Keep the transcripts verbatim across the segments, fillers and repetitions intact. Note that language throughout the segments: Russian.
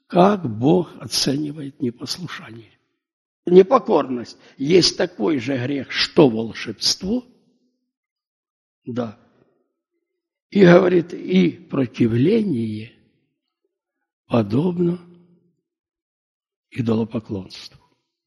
как Бог оценивает непослушание. Непокорность есть такой же грех, что волшебство. Да. И говорит, и противление подобно идолопоклонству.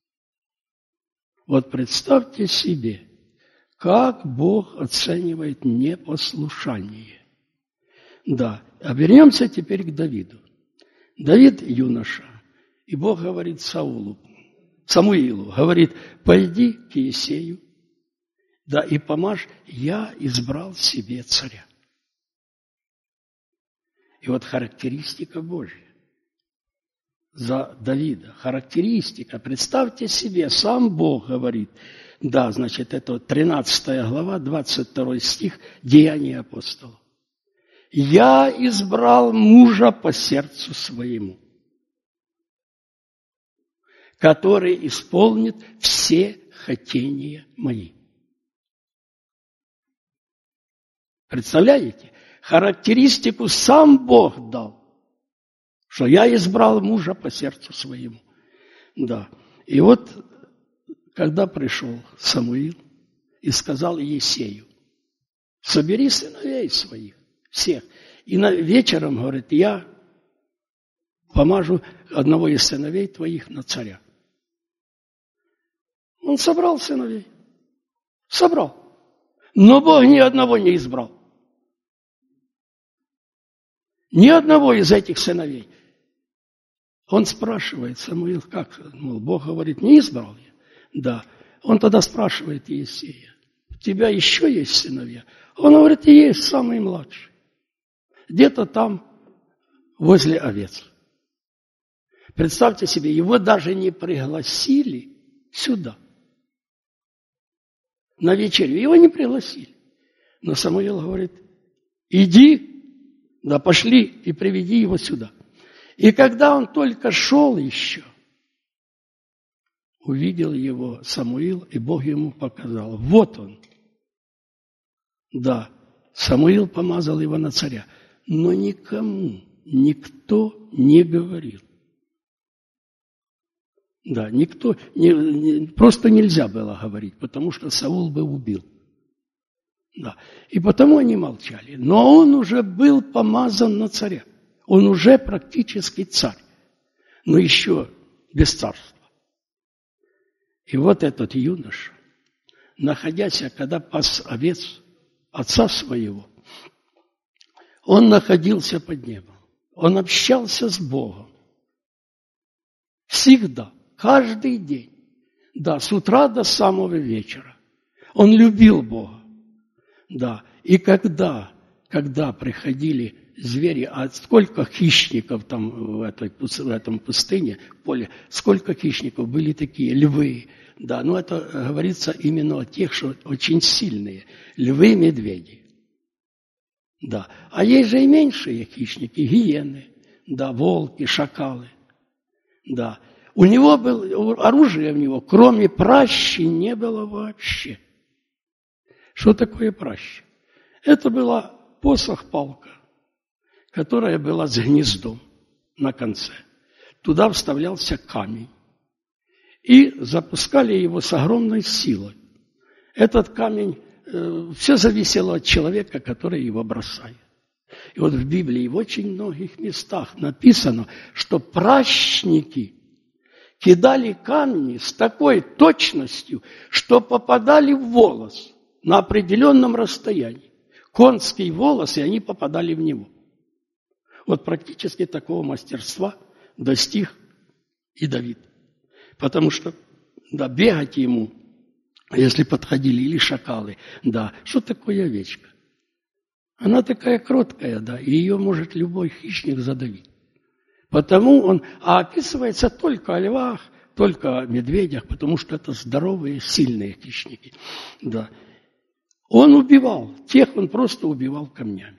Вот представьте себе, как Бог оценивает непослушание. Да, а вернемся теперь к Давиду. Давид юноша, и Бог говорит Саулу, Самуилу, говорит, пойди к Иессею, да, и помажь, я избрал себе царя. И вот характеристика Божья за Давида. Характеристика. Представьте себе, сам Бог говорит. Да, значит, это тринадцатая глава, двадцать второй стих, Деяния апостолов. «Я избрал мужа по сердцу своему, который исполнит все хотения мои». Представляете? Характеристику сам Бог дал. Что я избрал мужа по сердцу своему. Да. И вот, когда пришел Самуил и сказал Иессею, собери сыновей своих, всех. И на, вечером, говорит, я помажу одного из сыновей твоих на царя. Он собрал сыновей. Собрал. Но Бог ни одного не избрал. Ни одного из этих сыновей. Он спрашивает, Самуил, как? Мол, Бог говорит, не избрал я. Да. Он тогда спрашивает Иессея, у тебя еще есть сыновья? Он говорит, и есть самый младший. Где-то там, возле овец. Представьте себе, его даже не пригласили сюда. На вечерю. Его не пригласили. Но Самуил говорит, иди, да пошли и приведи его сюда. И когда он только шел еще, увидел его Самуил, и Бог ему показал. Вот он. Да, Самуил помазал его на царя. Но никому, никто не говорил. Да, никто, не, не, просто нельзя было говорить, потому что Саул бы убил. Да, и потому они молчали. Но он уже был помазан на царя. Он уже практически царь, но еще без царства. И вот этот юноша, находясь, когда пас овец отца своего, он находился под небом. Он общался с Богом. Всегда, каждый день. Да, с утра до самого вечера. Он любил Бога. Да, и когда, когда приходили звери, а сколько хищников там в, этой, в этом пустыне, поле, сколько хищников были такие, львы. Да, но это говорится именно о тех, что очень сильные. Львы, медведи. Да, а есть же и меньшие хищники, гиены, да, волки, шакалы. Да, у него было, оружия у него, кроме пращи, не было вообще. Что такое праща? Это была посох-палка, которая была с гнездом на конце. Туда вставлялся камень. И запускали его с огромной силой. Этот камень, э, все зависело от человека, который его бросает. И вот в Библии в очень многих местах написано, что пращники кидали камни с такой точностью, что попадали в волос на определенном расстоянии. Конский волос, и они попадали в него. Вот практически такого мастерства достиг и Давид. Потому что, да, бегать ему, если подходили, или шакалы, да, что такое овечка? Она такая кроткая, да, и ее может любой хищник задавить. Потому он, а описывается только о львах, только о медведях, потому что это здоровые, сильные хищники, да. Он убивал, тех он просто убивал камнями.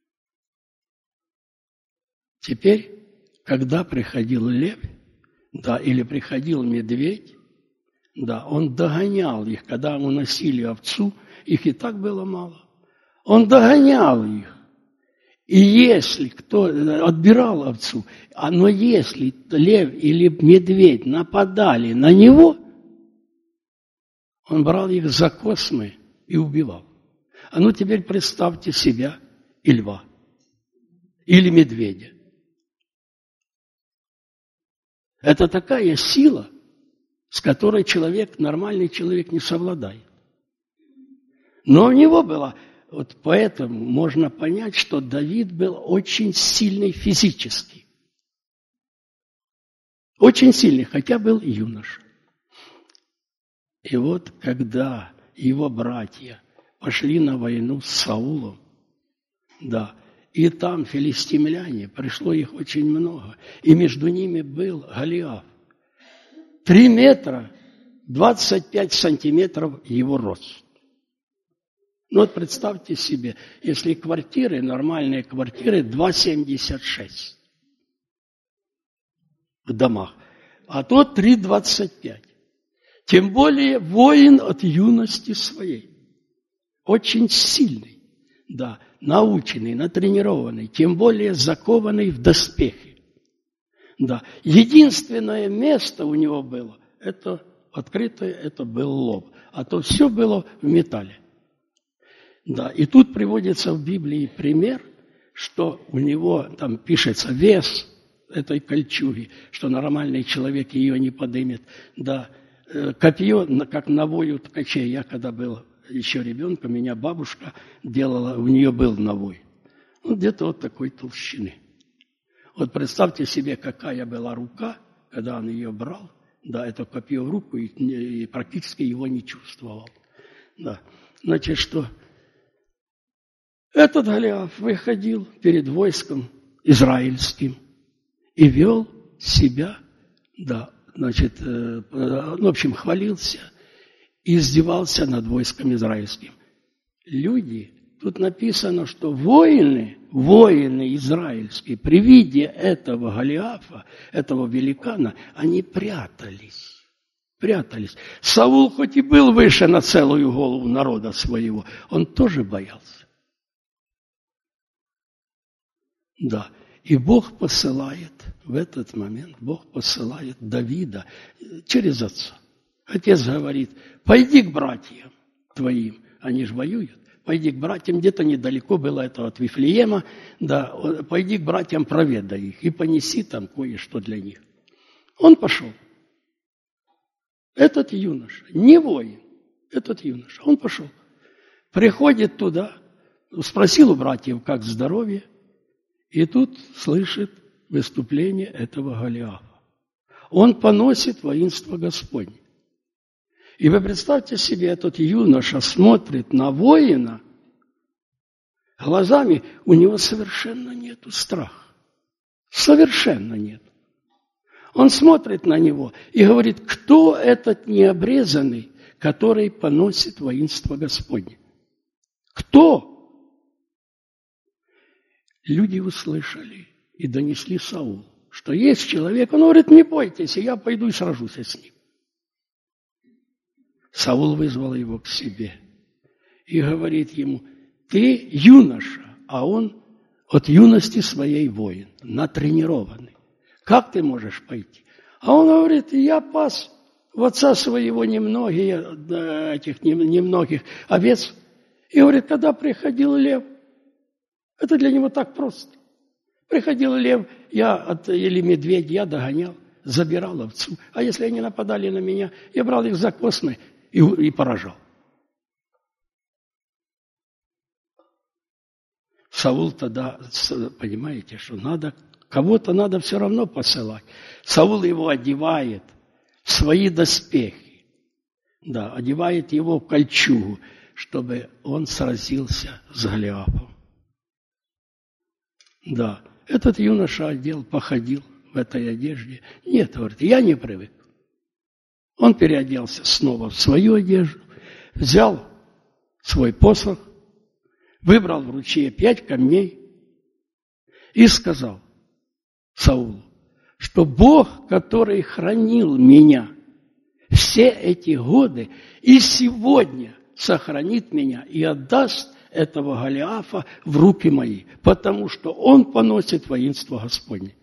Теперь, когда приходил лев, да, или приходил медведь, да, он догонял их, когда уносили овцу, их и так было мало. Он догонял их И если кто отбирал овцу, но если лев или медведь нападали на него, он брал их за космы и убивал. А ну теперь представьте себя и льва, или медведя. Это такая сила, с которой человек, нормальный человек, не совладает. Но у него было, вот поэтому можно понять, что Давид был очень сильный физически. Очень сильный, хотя был юноша. И вот когда его братья пошли на войну с Саулом, да, и там филистимляне, пришло их очень много, и между ними был Голиаф. Три метра, двадцать пять сантиметров его рост. Ну вот представьте себе, если квартиры, нормальные квартиры, два семьдесят шесть в домах, а то три двадцать пять. Тем более воин от юности своей. Очень сильный, да, наученный, натренированный, тем более закованный в доспехи. Да. Единственное место у него было, это открытое, это был лоб, а то все было в металле. Да. И тут приводится в Библии пример, что у него там пишется вес этой кольчуги, что нормальный человек ее не подымет. Да. Копье, как навой у ткачей. Я когда был еще ребенком, меня бабушка делала, у нее был навой. Ну, где-то вот такой толщины. Вот представьте себе, какая была рука, когда он ее брал, да, это копье в руку, и, и практически его не чувствовал. Да. Значит, что этот Голиаф выходил перед войском израильским и вел себя, да, значит, э, в общем, хвалился и издевался над войском израильским. Люди, тут написано, что воины, воины израильские, при виде этого Голиафа, этого великана, они прятались, прятались. Саул хоть и был выше на целую голову народа своего, он тоже боялся. Да. И Бог посылает в этот момент, Бог посылает Давида через отца. Отец говорит, пойди к братьям твоим, они же воюют, пойди к братьям, где-то недалеко было это от Вифлеема, да, пойди к братьям, проведай их и понеси там кое-что для них. Он пошел. Этот юноша, не воин, этот юноша, он пошел. Приходит туда, спросил у братьев, как здоровье, и тут слышит выступление этого Голиафа. Он поносит воинство Господне. И вы представьте себе, этот юноша смотрит на воина, глазами у него совершенно нету страха. Совершенно нет. Он смотрит на него и говорит, кто этот необрезанный, который поносит воинство Господне? Кто? Люди услышали и донесли Саулу, что есть человек, он говорит, не бойтесь, я пойду и сражусь с ним. Саул вызвал его к себе и говорит ему, ты юноша, а он от юности своей воин, натренированный. Как ты можешь пойти? А он говорит, я пас в отца своего немногие, этих немногих овец. И говорит, когда приходил лев, это для него так просто. Приходил лев, я от, или медведь, я догонял, забирал овцу. А если они нападали на меня, я брал их за космы и, и поражал. Саул тогда, понимаете, что надо, кого-то надо все равно посылать. Саул его одевает в свои доспехи, да, одевает его в кольчугу, чтобы он сразился с Голиафом. Да, этот юноша одел, походил в этой одежде. Нет, говорит, я не привык. Он переоделся снова в свою одежду, взял свой посох, выбрал в ручье пять камней и сказал Саулу, что Бог, который хранил меня все эти годы и сегодня сохранит меня и отдаст этого Голиафа в руки мои, потому что он поносит воинство Господне.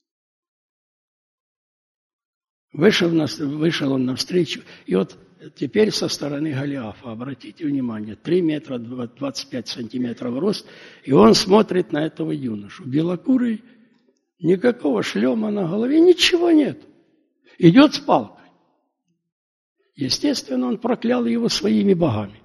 Вышел, на, вышел он навстречу, и вот теперь со стороны Голиафа, обратите внимание, три метра двадцать пять сантиметров рост, и он смотрит на этого юношу. Белокурый, никакого шлема на голове, ничего нет. Идет с палкой. Естественно, он проклял его своими богами.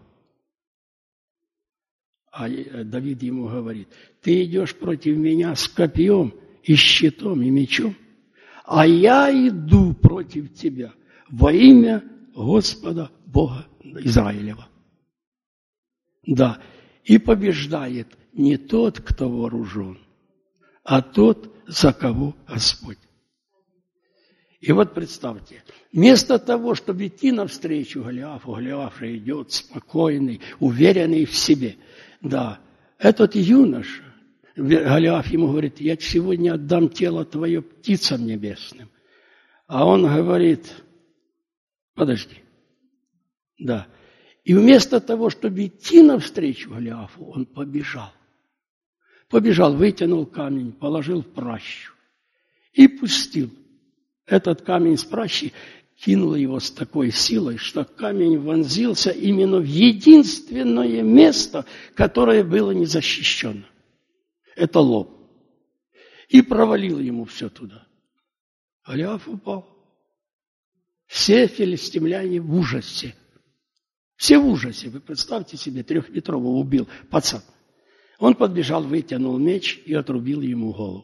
А Давид ему говорит: ты идешь против меня с копьем и щитом и мечом, а я иду против тебя во имя Господа Бога Израилева. Да, и побеждает не тот, кто вооружен, а тот, за кого Господь. И вот представьте, вместо того, чтобы идти навстречу Голиафу, Голиаф же идет спокойный, уверенный в себе. Да, этот юноша, Голиаф ему говорит: я сегодня отдам тело твое птицам небесным. А он говорит: подожди. Да. И вместо того, чтобы идти навстречу Голиафу, он побежал. Побежал, вытянул камень, положил в пращу и пустил. Этот камень с пращи кинул его с такой силой, что камень вонзился именно в единственное место, которое было не защищено. Это лоб. И провалил ему все туда. Голиаф упал. Все филистимляне в ужасе. Все в ужасе. Вы представьте себе, трехметрового убил пацан. Он подбежал, вытянул меч и отрубил ему голову.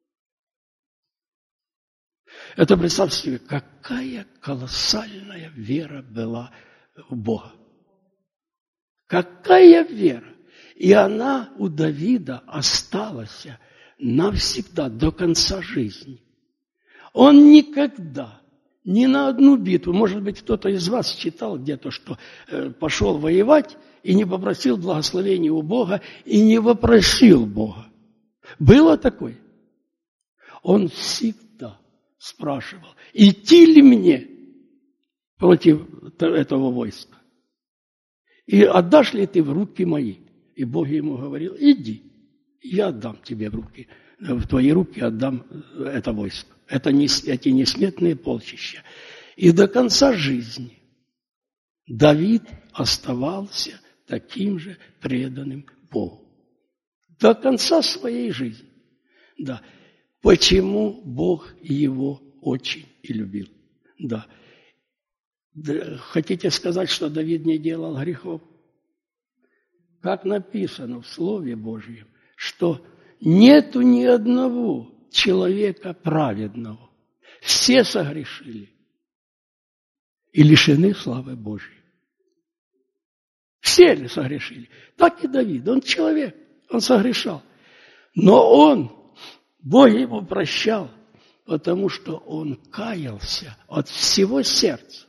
Это, представьте себе, какая колоссальная вера была в Бога. Какая вера! И она у Давида осталась навсегда, до конца жизни. Он никогда, ни на одну битву, может быть, кто-то из вас читал где-то, что э, пошел воевать и не попросил благословения у Бога, и не вопросил Бога. Было такое? Он всегда спрашивал: идти ли мне против этого войска? И отдашь ли ты в руки мои? И Бог ему говорил: иди, я отдам тебе в руки, в твои руки отдам это войско. Это не, эти несметные полчища. И до конца жизни Давид оставался таким же преданным Богу. До конца своей жизни. Да. Почему Бог его очень и любил? Да. Хотите сказать, что Давид не делал грехов? Как написано в Слове Божьем, что нету ни одного человека праведного. Все согрешили и лишены славы Божьей. Все ли согрешили? Так и Давид. Он человек, он согрешал. Но он, Бог ему прощал, потому что он каялся от всего сердца.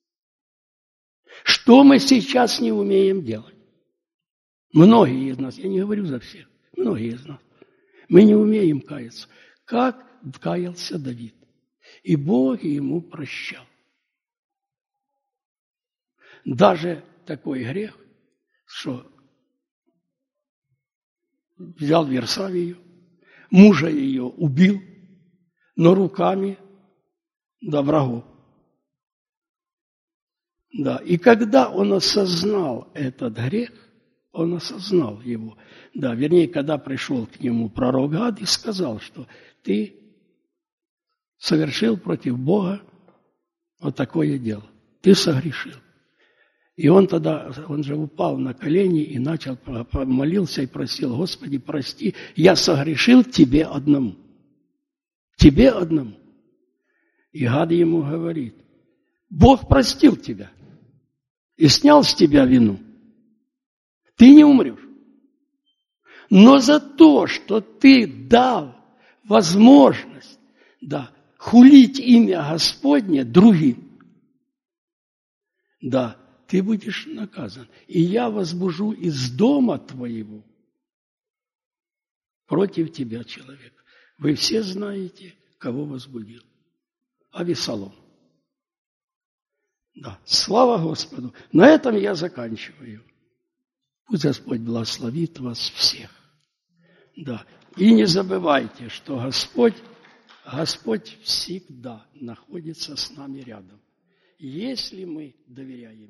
Что мы сейчас не умеем делать? Многие из нас, я не говорю за всех, многие из нас, мы не умеем каяться, как каялся Давид. И Бог ему прощал. Даже такой грех, что взял Версавию, мужа ее убил, но руками до врагов. Да, и когда он осознал этот грех, он осознал его. Да, вернее, когда пришел к нему пророк Гад и сказал, что ты совершил против Бога вот такое дело. Ты согрешил. И он тогда, он же упал на колени и начал, молился и просил: Господи, прости, я согрешил тебе одному. Тебе одному. И Гад ему говорит: Бог простил тебя и снял с тебя вину. Ты не умрешь. Но за то, что ты дал возможность, да, хулить имя Господне другим, да, ты будешь наказан. И я возбужу из дома твоего против тебя человека. Вы все знаете, кого возбудил. Авесолом. Да, слава Господу. На этом я заканчиваю. Пусть Господь благословит вас всех. Да. И не забывайте, что Господь, Господь всегда находится с нами рядом, если мы доверяем